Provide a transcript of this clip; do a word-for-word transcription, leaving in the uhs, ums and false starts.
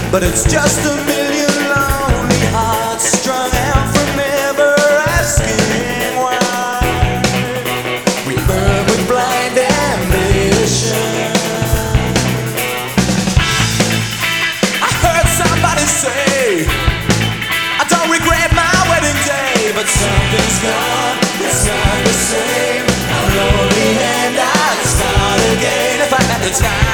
but it's just a million lonely hearts strung out from ever asking why. We burn with blind ambition. I heard somebody say, I don't regret my wedding day, but something's gone, it's not the same. I'm lonely and I'd start again if I had the time.